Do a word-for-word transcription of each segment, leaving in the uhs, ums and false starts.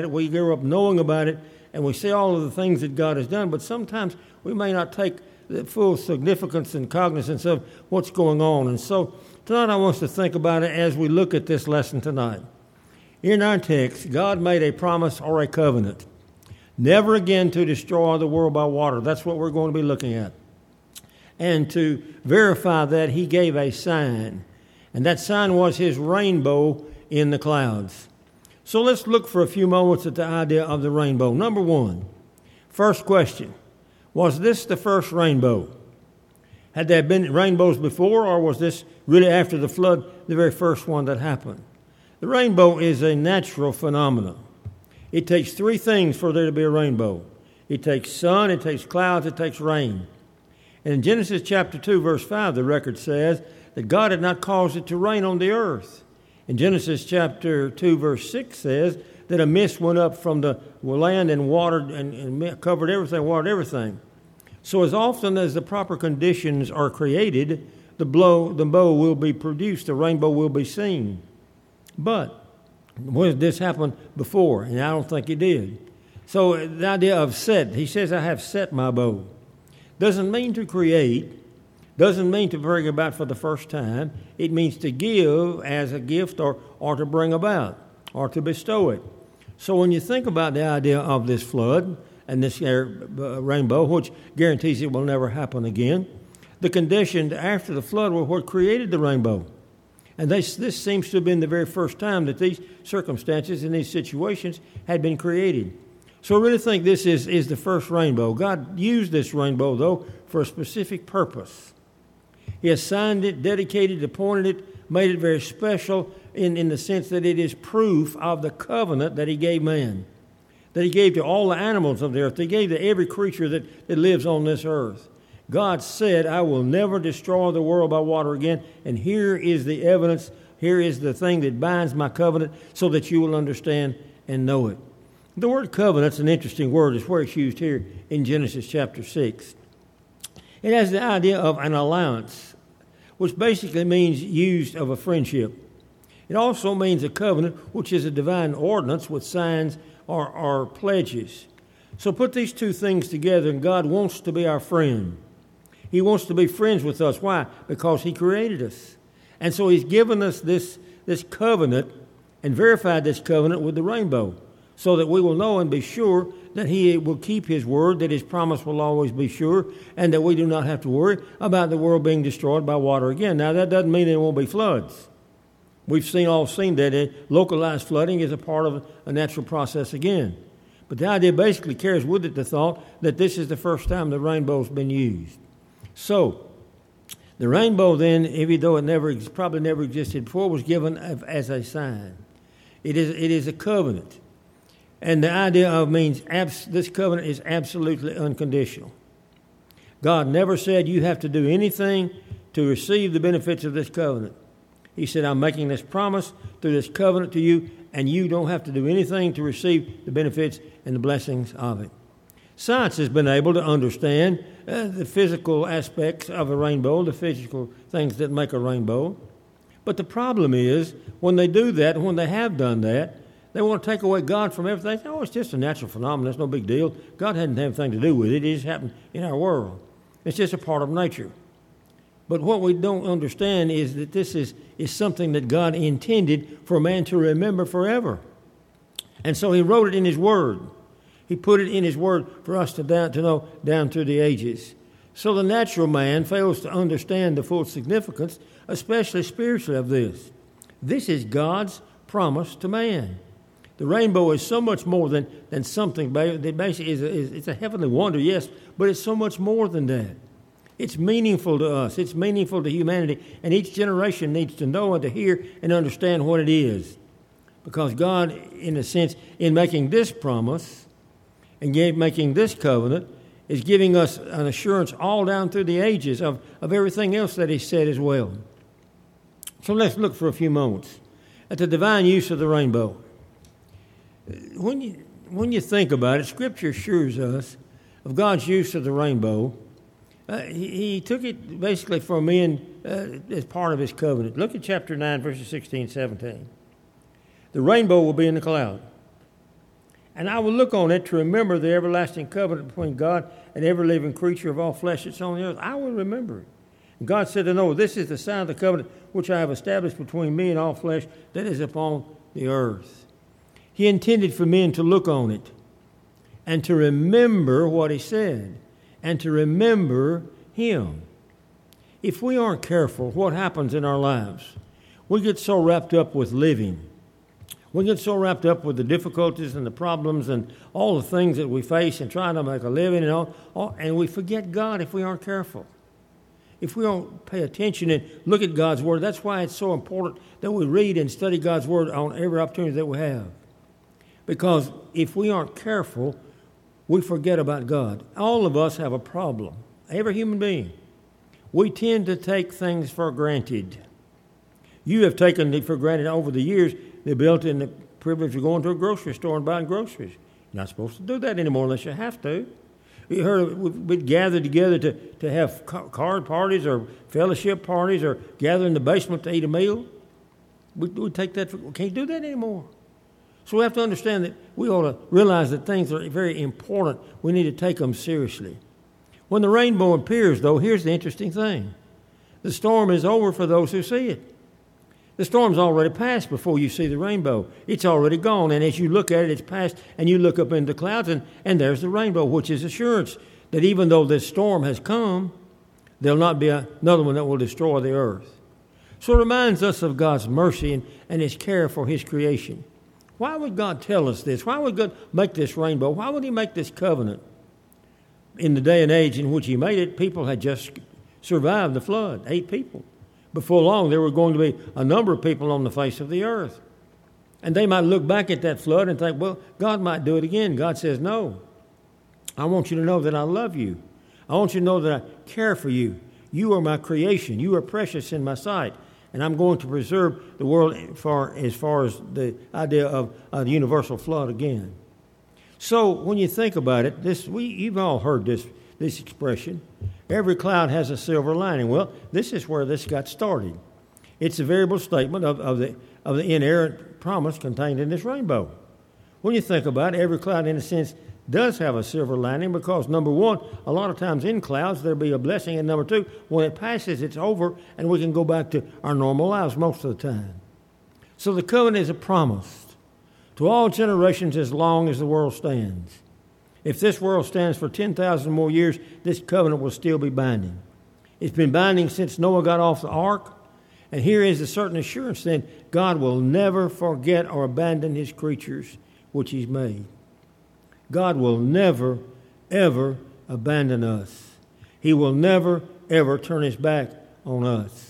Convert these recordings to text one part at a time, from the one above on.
it, we grow up knowing about it, and we see all of the things that God has done, but sometimes we may not take the full significance and cognizance of what's going on. And so tonight I want us to think about it as we look at this lesson tonight. In our text, God made a promise or a covenant, never again to destroy the world by water. That's what we're going to be looking at. And to verify that, he gave a sign, and that sign was his rainbow in the clouds. So let's look for a few moments at the idea of the rainbow. Number one, first question. Was this the first rainbow? Had there been rainbows before, or was this really after the flood, the very first one that happened? The rainbow is a natural phenomenon. It takes three things for there to be a rainbow. It takes sun, it takes clouds, it takes rain. And in Genesis chapter two, verse five, the record says that God had not caused it to rain on the earth. In Genesis chapter two, verse six says that a mist went up from the land and watered and, and covered everything, watered everything. So as often as the proper conditions are created, the, blow, the bow will be produced, the rainbow will be seen. But when this happened before, and I don't think it did. So the idea of set, he says, I have set my bow. Doesn't mean to create, doesn't mean to bring about for the first time. It means to give as a gift or, or to bring about or to bestow it. So when you think about the idea of this flood and this uh, rainbow, which guarantees it will never happen again, the conditions after the flood were what created the rainbow. And this, this seems to have been the very first time that these circumstances and these situations had been created. So I really think this is, is the first rainbow. God used this rainbow, though, for a specific purpose. He assigned it, dedicated, appointed it, made it very special in, in the sense that it is proof of the covenant that he gave man, that he gave to all the animals of the earth. He gave to every creature that, that lives on this earth. God said, I will never destroy the world by water again. And here is the evidence. Here is the thing that binds my covenant so that you will understand and know it. The word covenant's an interesting word. It's where it's used here in Genesis chapter six. It has the idea of an allowance, which basically means used of a friendship. It also means a covenant, which is a divine ordinance with signs or, or pledges. So put these two things together, and God wants to be our friend. He wants to be friends with us. Why? Because he created us. And so he's given us this, this covenant and verified this covenant with the rainbow so that we will know and be sure that he will keep his word, that his promise will always be sure, and that we do not have to worry about the world being destroyed by water again. Now, that doesn't mean there won't be floods. We've seen all seen that uh, localized flooding is a part of a natural process again. But the idea basically carries with it the thought that this is the first time the rainbow's been used. So, the rainbow then, even though it never probably never existed before, was given as a sign. It is it is a covenant. And the idea of means abs- this covenant is absolutely unconditional. God never said you have to do anything to receive the benefits of this covenant. He said, I'm making this promise through this covenant to you, and you don't have to do anything to receive the benefits and the blessings of it. Science has been able to understand uh, the physical aspects of a rainbow, the physical things that make a rainbow. But the problem is, when they do that, when they have done that, they want to take away God from everything. Oh, it's just a natural phenomenon. It's no big deal. God hadn't had anything to do with it. It just happened in our world. It's just a part of nature. But what we don't understand is that this is, is something that God intended for man to remember forever. And so he wrote it in his word. He put it in his word for us to, down, to know down through the ages. So the natural man fails to understand the full significance, especially spiritually, of this. This is God's promise to man. The rainbow is so much more than, than something that basically is a, is it's a heavenly wonder, yes, but it's so much more than that. It's meaningful to us. It's meaningful to humanity. And each generation needs to know and to hear and understand what it is. Because God, in a sense, in making this promise and making this covenant, is giving us an assurance all down through the ages of, of everything else that he said as well. So let's look for a few moments at the divine use of the rainbow. When you, when you think about it, Scripture assures us of God's use of the rainbow. Uh, he, he took it basically for men uh, as part of his covenant. Look at chapter nine, verses sixteen and seventeen. The rainbow will be in the cloud. And I will look on it to remember the everlasting covenant between God and every living creature of all flesh that's on the earth. I will remember it. And God said to Noah, this is the sign of the covenant which I have established between me and all flesh that is upon the earth. He intended for men to look on it and to remember what he said and to remember him. If we aren't careful, what happens in our lives? We get so wrapped up with living. We get so wrapped up with the difficulties and the problems and all the things that we face and trying to make a living and all, all and we forget God if we aren't careful. If we don't pay attention and look at God's Word, that's why it's so important that we read and study God's Word on every opportunity that we have. Because if we aren't careful, we forget about God. All of us have a problem. Every human being. We tend to take things for granted. You have taken it for granted over the years the ability and the privilege of going to a grocery store and buying groceries. You're not supposed to do that anymore unless you have to. You heard we'd gather together to, to have card parties or fellowship parties or gather in the basement to eat a meal. We we take that for, we can't do that anymore. So we have to understand that we ought to realize that things are very important. We need to take them seriously. When the rainbow appears, though, here's the interesting thing. The storm is over for those who see it. The storm's already passed before you see the rainbow. It's already gone, and as you look at it, it's passed, and you look up into the clouds, and, and there's the rainbow, which is assurance that even though this storm has come, there'll not be another one that will destroy the earth. So it reminds us of God's mercy and, and His care for His creation. Why would God tell us this? Why would God make this rainbow? Why would He make this covenant? In the day and age in which He made it, people had just survived the flood, eight people. Before long, there were going to be a number of people on the face of the earth. And they might look back at that flood and think, well, God might do it again. God says, no. I want you to know that I love you. I want you to know that I care for you. You are my creation. You are precious in my sight. And I'm going to preserve the world for, as far as the idea of a universal flood again. So when you think about it, this we you've all heard this this expression. Every cloud has a silver lining. Well, this is where this got started. It's a variable statement of, of the of the inerrant promise contained in this rainbow. When you think about it, every cloud, in a sense, does have a silver lining because, number one, a lot of times in clouds there'll be a blessing, and number two, when it passes, it's over, and we can go back to our normal lives most of the time. So the covenant is a promise to all generations as long as the world stands. If this world stands for ten thousand more years, this covenant will still be binding. It's been binding since Noah got off the ark. And here is a certain assurance then, God will never forget or abandon His creatures which He's made. God will never, ever abandon us. He will never, ever turn His back on us.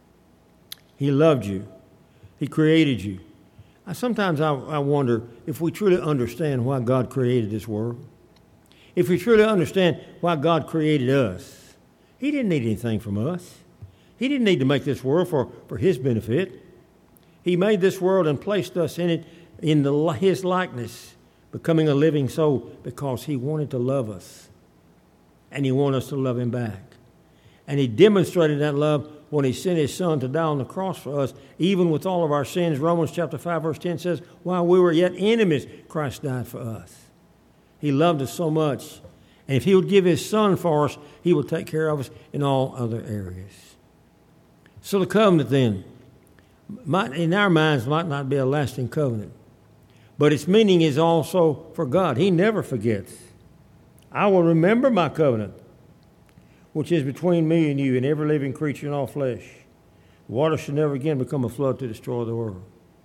He loved you. He created you. I, sometimes I, I wonder if we truly understand why God created this world. If we truly understand why God created us. He didn't need anything from us. He didn't need to make this world for, for His benefit. He made this world and placed us in it in the, His likeness, becoming a living soul because He wanted to love us. And He wanted us to love Him back. And He demonstrated that love when He sent His Son to die on the cross for us, even with all of our sins. Romans chapter five, verse ten says, while we were yet enemies, Christ died for us. He loved us so much. And if He would give His Son for us, He would take care of us in all other areas. So the covenant then, might, in our minds, might not be a lasting covenant. But its meaning is also for God. He never forgets. I will remember my covenant, which is between me and you and every living creature and all flesh. The water should never again become a flood to destroy the world.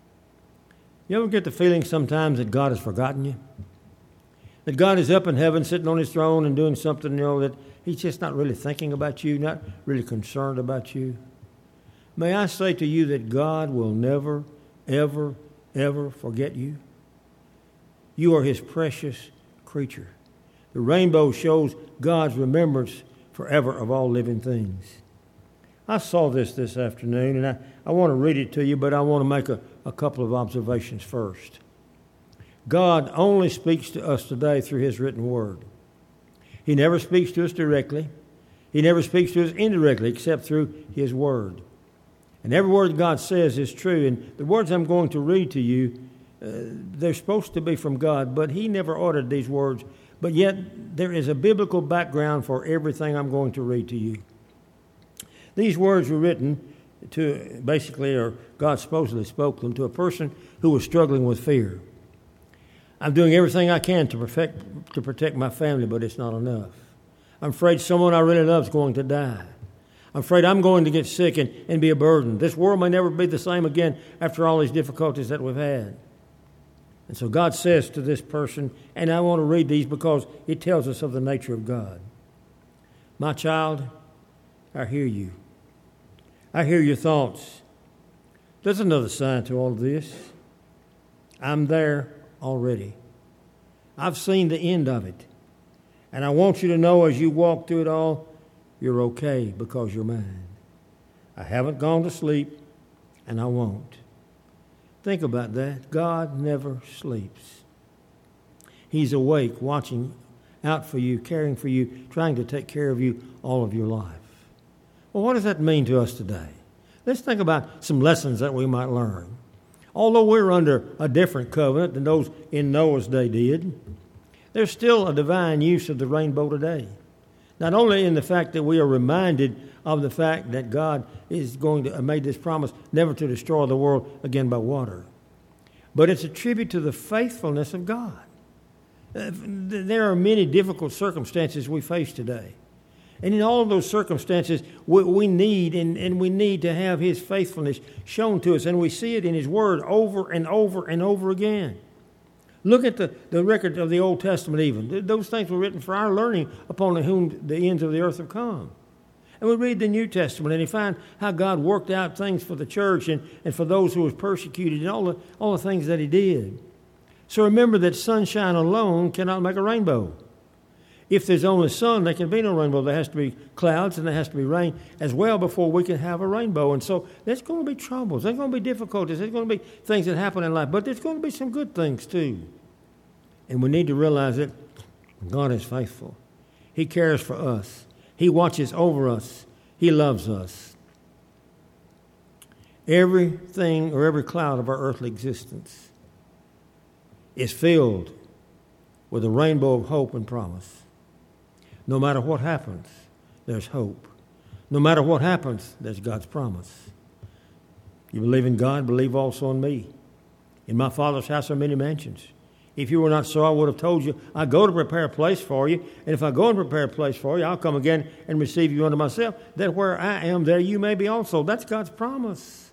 You ever get the feeling sometimes that God has forgotten you? That God is up in heaven sitting on His throne and doing something, you know, that He's just not really thinking about you, not really concerned about you? May I say to you that God will never, ever, ever forget you? You are His precious creature. The rainbow shows God's remembrance forever of all living things. I saw this this afternoon, and I, I want to read it to you, but I want to make a, a couple of observations first. God only speaks to us today through His written word. He never speaks to us directly. He never speaks to us indirectly except through His word. And every word God says is true. And the words I'm going to read to you uh, they're supposed to be from God, but he never uttered these words. But yet there is a biblical background for everything I'm going to read to you. These words were written to, basically, or God supposedly spoke them to a person who was struggling with fear. I'm doing everything I can to protect, to protect my family, but it's not enough. I'm afraid someone I really love is going to die. I'm afraid I'm going to get sick and, and be a burden. This world may never be the same again after all these difficulties that we've had. And so God says to this person, and I want to read these because it tells us of the nature of God. My child, I hear you. I hear your thoughts. There's another side to all of this. I'm there already. I've seen the end of it. And I want you to know as you walk through it all, you're okay because you're mine. I haven't gone to sleep, and I won't. Think about that. God never sleeps. He's awake, watching out for you, caring for you, trying to take care of you all of your life. Well, what does that mean to us today? Let's think about some lessons that we might learn. Although we're under a different covenant than those in Noah's day did, there's still a divine use of the rainbow today. Not only in the fact that we are reminded of the fact that God is going to have made this promise never to destroy the world again by water, but it's a tribute to the faithfulness of God. Uh, there are many difficult circumstances we face today. And in all of those circumstances, we, we need and, and we need to have His faithfulness shown to us. And we see it in His Word over and over and over again. Look at the, the record of the Old Testament even. Those things were written for our learning upon whom the ends of the earth have come. And we read the New Testament and you find how God worked out things for the church and, and for those who was persecuted and all the, all the things that He did. So remember that sunshine alone cannot make a rainbow. If there's only sun, there can be no rainbow. There has to be clouds and there has to be rain as well before we can have a rainbow. And so there's going to be troubles. There's going to be difficulties. There's going to be things that happen in life. But there's going to be some good things too. And we need to realize that God is faithful. He cares for us. He watches over us. He loves us. Everything or every cloud of our earthly existence is filled with a rainbow of hope and promise. No matter what happens, there's hope. No matter what happens, there's God's promise. You believe in God, believe also in me. In my Father's house are many mansions. If you were not so, I would have told you, I go to prepare a place for you. And if I go and prepare a place for you, I'll come again and receive you unto myself, that where I am, there you may be also. That's God's promise.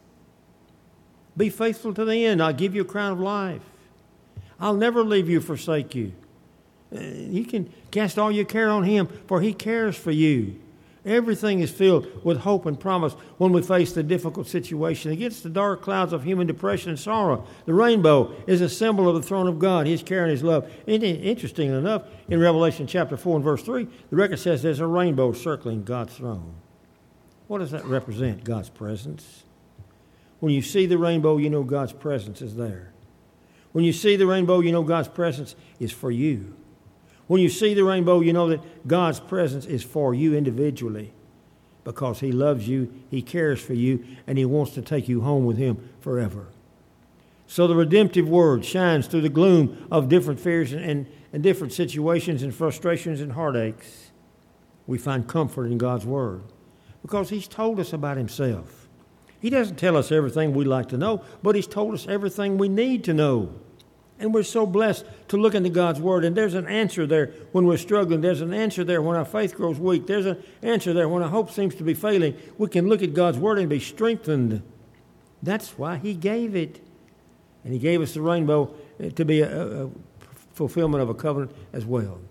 Be faithful to the end. I'll give you a crown of life. I'll never leave you, forsake you. You can cast all your care on Him, for He cares for you. Everything is filled with hope and promise when we face the difficult situation. Against the dark clouds of human depression and sorrow, the rainbow is a symbol of the throne of God, His care and His love. And interestingly enough, in Revelation chapter four and verse three, the record says there's a rainbow circling God's throne. What does that represent? God's presence. When you see the rainbow, you know God's presence is there. When you see the rainbow, you know God's presence is for you. When you see the rainbow, you know that God's presence is for you individually because He loves you, He cares for you, and He wants to take you home with Him forever. So the redemptive word shines through the gloom of different fears and, and, and different situations and frustrations and heartaches. We find comfort in God's word because He's told us about Himself. He doesn't tell us everything we'd like to know, but He's told us everything we need to know. And we're so blessed to look into God's Word. And there's an answer there when we're struggling. There's an answer there when our faith grows weak. There's an answer there when our hope seems to be failing. We can look at God's Word and be strengthened. That's why He gave it. And He gave us the rainbow to be a, a fulfillment of a covenant as well.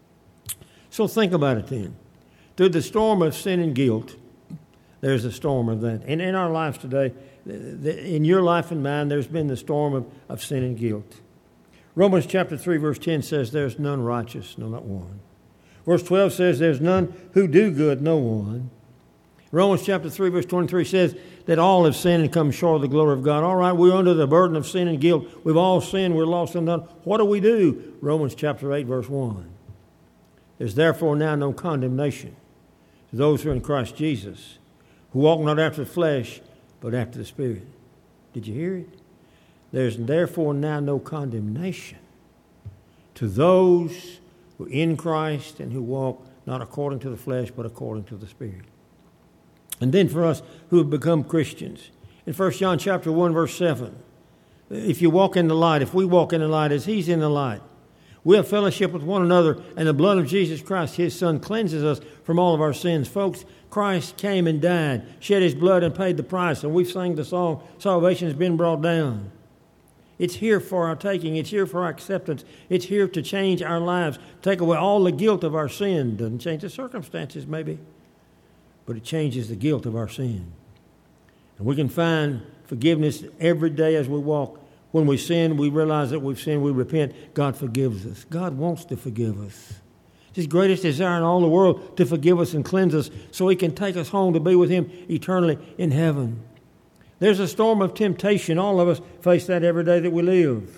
So think about it then. Through the storm of sin and guilt, there's a storm of that. And in our lives today, in your life and mine, there's been the storm of, of sin and guilt. Romans chapter three, verse ten says, there's none righteous, no, not one. Verse twelve says, there's none who do good, no one. Romans chapter three, verse twenty-three says that all have sinned and come short of the glory of God. All right, we're under the burden of sin and guilt. We've all sinned, we're lost and undone. What do we do? Romans chapter eight, verse one. There's therefore now no condemnation to those who are in Christ Jesus, who walk not after the flesh, but after the Spirit. Did you hear it? There's therefore now no condemnation to those who are in Christ and who walk not according to the flesh, but according to the Spirit. And then for us who have become Christians, in First John chapter one, verse seven, if you walk in the light, if we walk in the light as He's in the light, we have fellowship with one another, and the blood of Jesus Christ, His Son, cleanses us from all of our sins. Folks, Christ came and died, shed His blood and paid the price, and we've sang the song, Salvation has been brought down. It's here for our taking. It's here for our acceptance. It's here to change our lives, take away all the guilt of our sin. Doesn't change the circumstances, maybe, but it changes the guilt of our sin. And we can find forgiveness every day as we walk. When we sin, we realize that we've sinned, we repent, God forgives us. God wants to forgive us. It's His greatest desire in all the world to forgive us and cleanse us so He can take us home to be with Him eternally in heaven. There's a storm of temptation. All of us face that every day that we live.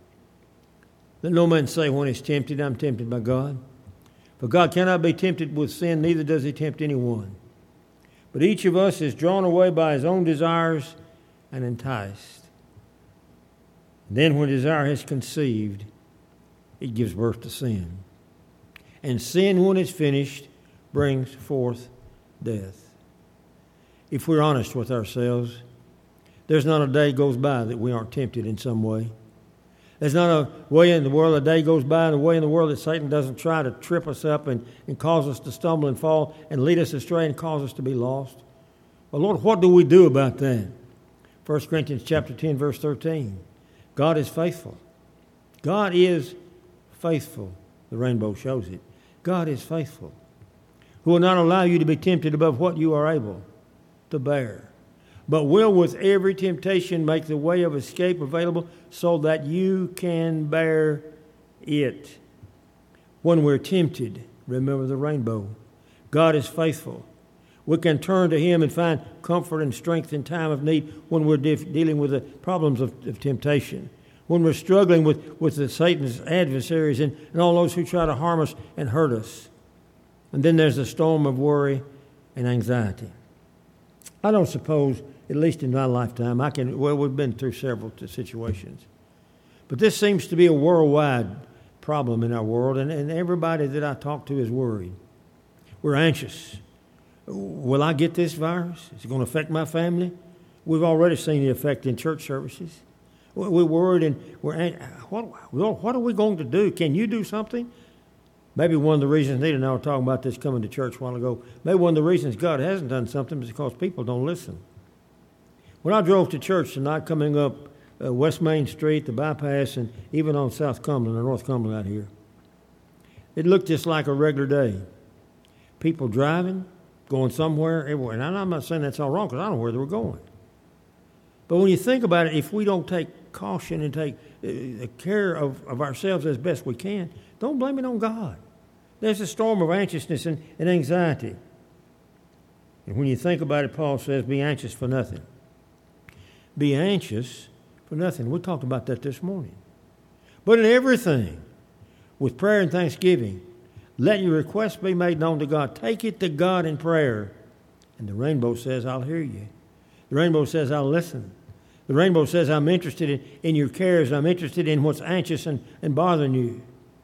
Let no man say when he's tempted, I'm tempted by God. For God cannot be tempted with sin, neither does He tempt anyone. But each of us is drawn away by his own desires and enticed. And then when desire has conceived, it gives birth to sin. And sin, when it's finished, brings forth death. If we're honest with ourselves, there's not a day goes by that we aren't tempted in some way. There's not a way in the world, a day goes by in a way in the world that Satan doesn't try to trip us up and, and cause us to stumble and fall and lead us astray and cause us to be lost. Well, Lord, what do we do about that? First Corinthians chapter ten, verse thirteen. God is faithful. God is faithful. The rainbow shows it. God is faithful, who will not allow you to be tempted above what you are able to bear, but will with every temptation make the way of escape available so that you can bear it. When we're tempted, remember the rainbow. God is faithful. We can turn to Him and find comfort and strength in time of need when we're de- dealing with the problems of, of temptation, when we're struggling with, with the Satan's adversaries and, and all those who try to harm us and hurt us. And then there's the storm of worry and anxiety. I don't suppose, at least in my lifetime, I can, well, we've been through several situations. But this seems to be a worldwide problem in our world, and, and everybody that I talk to is worried. We're anxious. Will I get this virus? Is it going to affect my family? We've already seen the effect in church services. We're worried, and we're what, what are we going to do? Can you do something? Maybe one of the reasons, Nita and I were talking about this coming to church a while ago, maybe one of the reasons God hasn't done something is because people don't listen. When I drove to church tonight, coming up uh, West Main Street, the bypass, and even on South Cumberland or North Cumberland out here, it looked just like a regular day. People driving, going somewhere, everywhere. And I'm not saying that's all wrong because I don't know where they were going. But when you think about it, if we don't take caution and take uh, care of, of ourselves as best we can, don't blame it on God. There's a storm of anxiousness and, and anxiety. And when you think about it, Paul says, be anxious for nothing. Be anxious for nothing. We talked about that this morning. But in everything, with prayer and thanksgiving, let your requests be made known to God. Take it to God in prayer. And the rainbow says, I'll hear you. The rainbow says, I'll listen. The rainbow says, I'm interested in, in your cares. I'm interested in what's anxious and, and bothering you.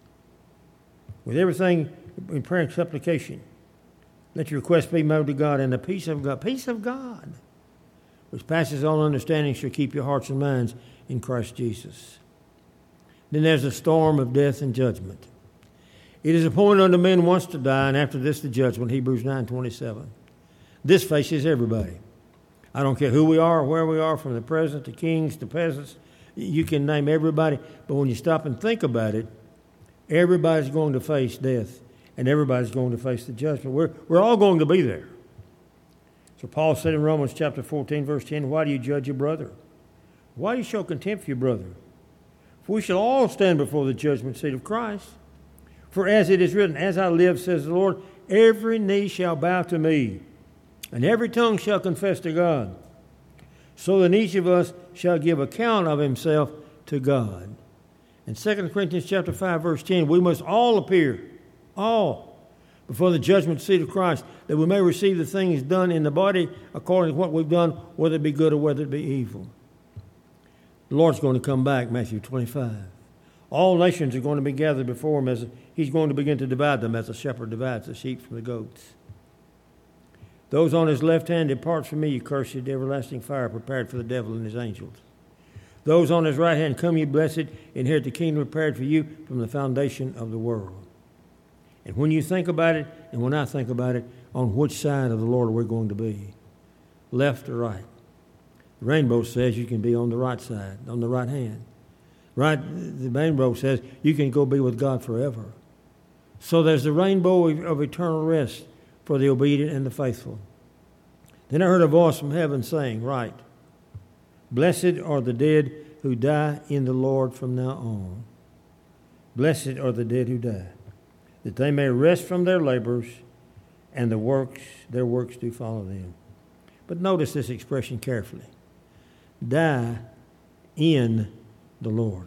With everything in prayer and supplication, let your requests be made to God, and the peace of God, peace of God, which passes all understanding, shall keep your hearts and minds in Christ Jesus. Then there's a storm of death and judgment. It is appointed unto men once to die, and after this the judgment, Hebrews nine twenty-seven. This faces everybody. I don't care who we are or where we are, from the president to kings to peasants. You can name everybody, but when you stop and think about it, everybody's going to face death, and everybody's going to face the judgment. We're, we're all going to be there. So Paul said in Romans chapter fourteen, verse ten, why do you judge your brother? Why do you show contempt for your brother? For we shall all stand before the judgment seat of Christ. For as it is written, as I live, says the Lord, every knee shall bow to me, and every tongue shall confess to God. So then each of us shall give account of himself to God. In Second Corinthians chapter five, verse ten, we must all appear, all, before the judgment seat of Christ, that we may receive the things done in the body according to what we've done, whether it be good or whether it be evil. The Lord's going to come back, Matthew twenty-five. All nations are going to be gathered before him as he's going to begin to divide them as a shepherd divides the sheep from the goats. Those on his left hand, depart from me, you cursed, everlasting fire prepared for the devil and his angels. Those on his right hand, come ye blessed, inherit the kingdom prepared for you from the foundation of the world. And when you think about it, and when I think about it, on which side of the Lord are we going to be? Left or right? The rainbow says you can be on the right side, on the right hand. Right, the rainbow says you can go be with God forever. So there's the rainbow of eternal rest for the obedient and the faithful. Then I heard a voice from heaven saying, Write, blessed are the dead who die in the Lord from now on. Blessed are the dead who die, that they may rest from their labors, and the works, their works do follow them. But notice this expression carefully. Die in the Lord.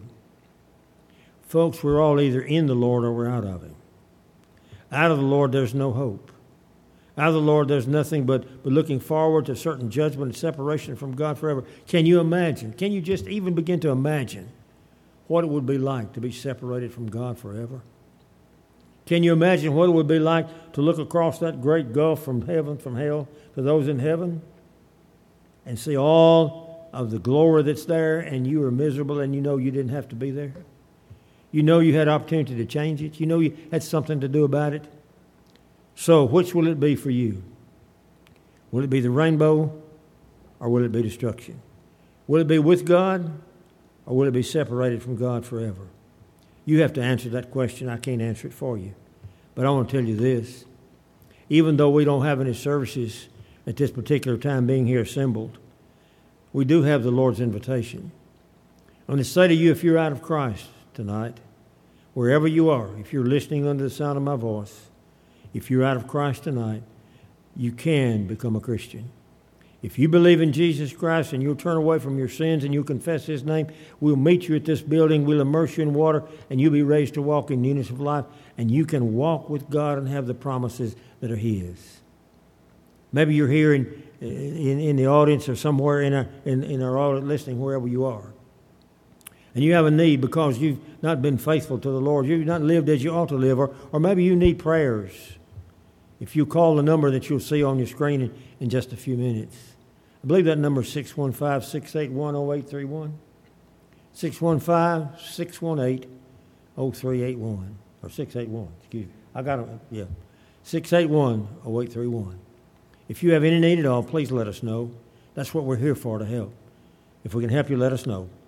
Folks, we're all either in the Lord or we're out of him. Out of the Lord, there's no hope. Out of the Lord, there's nothing but, but looking forward to certain judgment and separation from God forever. Can you imagine? Can you just even begin to imagine what it would be like to be separated from God forever? Can you imagine what it would be like to look across that great gulf from heaven, from hell, to those in heaven, and see all of the glory that's there, and you are miserable, and you know you didn't have to be there? You know you had opportunity to change it. You know you had something to do about it. So which will it be for you? Will it be the rainbow, or will it be destruction? Will it be with God, or will it be separated from God forever? You have to answer that question. I can't answer it for you. But I want to tell you this. Even though we don't have any services at this particular time being here assembled, we do have the Lord's invitation. I want to say to you, if you're out of Christ tonight, wherever you are, if you're listening under the sound of my voice, if you're out of Christ tonight, you can become a Christian. If you believe in Jesus Christ and you'll turn away from your sins and you'll confess his name, we'll meet you at this building, we'll immerse you in water, and you'll be raised to walk in newness of life, and you can walk with God and have the promises that are his. Maybe you're here in, in, in the audience or somewhere in our, in, in our audience listening, wherever you are. And you have a need because you've not been faithful to the Lord. You've not lived as you ought to live, or, or maybe you need prayers. If you call the number that you'll see on your screen in, in just a few minutes. I believe that number is six one five, six eight one, oh eight three one. six one five, six one eight, oh three eight one. Or six eight one, excuse me. I got it, yeah. six eight one, oh eight three one. If you have any need at all, please let us know. That's what we're here for, to help. If we can help you, let us know.